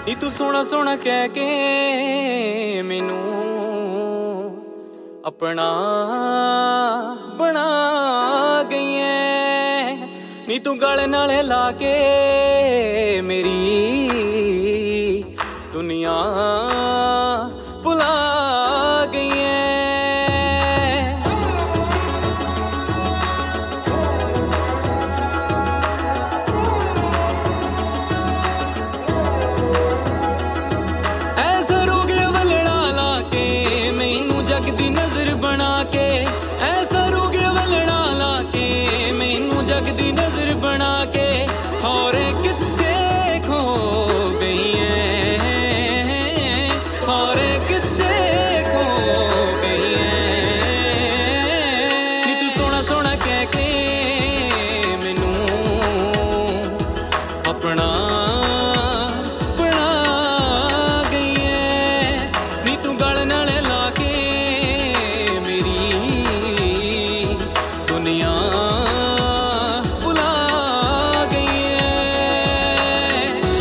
नी तू सोना सोना कह के मैनू अपना बना गई है। नी तू गल नाले ला के मेरी दुनिया भुला गई है। ऐसा रोग वलड़ा ला के मैनू जग दी नजर बना के, ऐसा रोग वलड़ा ला के मैनू जग दी नजर बना के, खौरे कित्थे खो गई है, खौरे कित्थे खो गई है। नी तू सोना सोना कह के मैनू अपना बना गई है। नी तू गल नाले ला के मेरी दुनिया भुला गई है।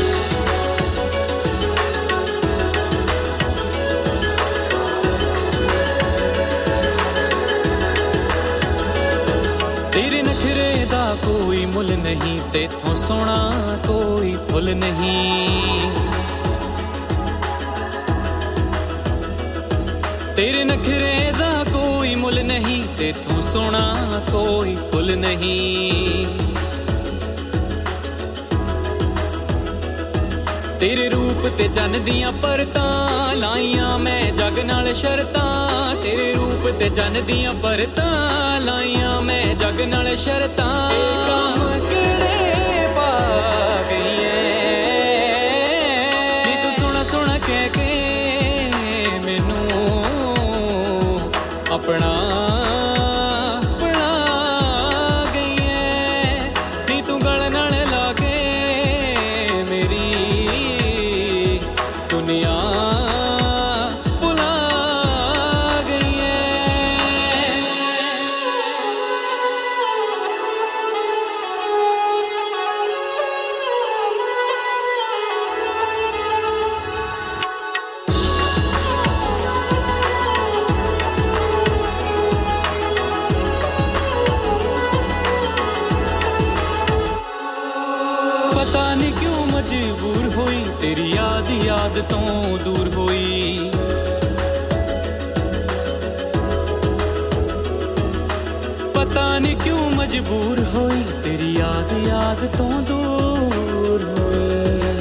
तेरे नखरे दा कोई मुल नहीं, तेथों सोना कोई फुल नहीं। तेरे नखरे दा कोई मुल नहीं, तेथों सोना कोई फुल नहीं। तेरे रूप ते चन्न दियां परतां लाइयां मैं जग नाल शरतां, तेरे रूप ते चन्न दियां परतां लाइयां मैं जग नाल शरतां। काम केड़े पा गई है। नी तू सोना सोना कह के मैनू अपना बना गई है। नी तू गल नाल ला के मेरी दुनिया भुला गई है। पता नहीं क्यों मजबूर होई, तेरी याद याद तो दूर होई। पता नहीं क्यों मजबूर होई, तेरी याद याद तो दूर होई।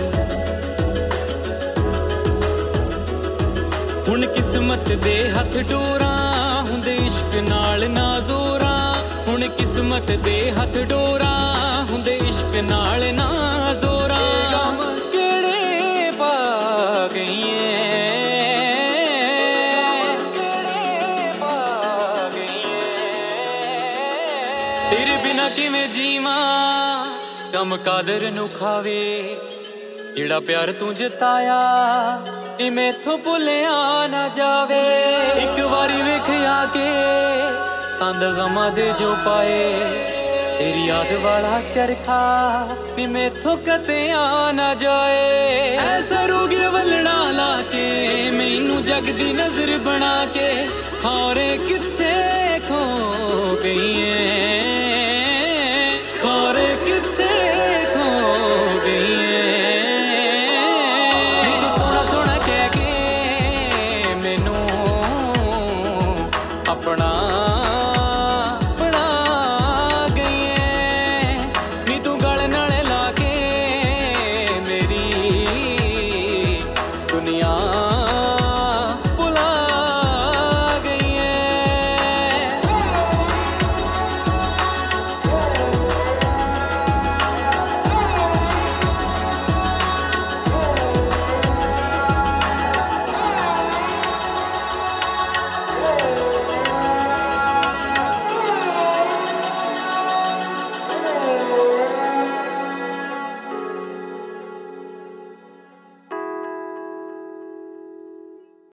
हुण किस्मत दे हथ डोरा हुंदे इश्क नाल ना जोरा, हुण किस्मत दे हथ डोरा हुंदे इश्क नाल ना जोरा। गम केड़े पा गई है, तेरे बिना किवें जीवां गम कादर नू खावे। जेड़ा प्यार तू जताया नी मैथों भुलिया ना जावे। एक वारी वेखिया के तंद गमां दे जो पाए, तेरी याद वाला चरखा नी मैथों कते आ ना जाए। ऐसा रोग वलड़ा ला के मैनू जग दी नजर बना के, खौरे कित्थे